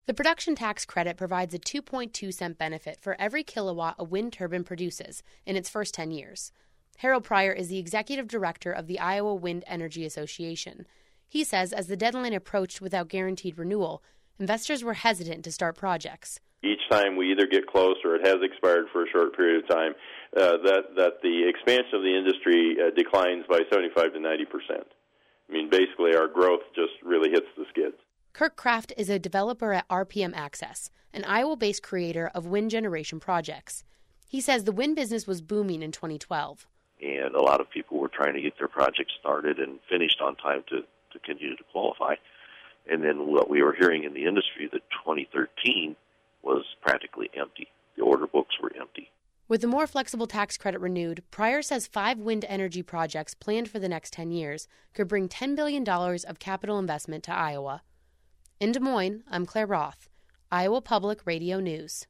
The production tax credit provides a 2.2-cent benefit for every kilowatt a wind turbine produces in its first 10 years. Harold Pryor is the executive director of the Iowa Wind Energy Association. He says as the deadline approached without guaranteed renewal, investors were hesitant to start projects. Each time we either get close or it has expired for a short period of time, that the expansion of the industry declines by 75 to 90%. I mean, basically our growth just really hits the skids. Kirk Kraft is a developer at RPM Access, an Iowa-based creator of wind generation projects. He says the wind business was booming in 2012. And a lot of people were trying to get their projects started and finished on time to continue to qualify. And then what we were hearing in the industry, that 2013 was practically empty. The order books were empty. With the more flexible tax credit renewed, Pryor says 5 wind energy projects planned for the next 10 years could bring $10 billion of capital investment to Iowa. In Des Moines, I'm Claire Roth, Iowa Public Radio News.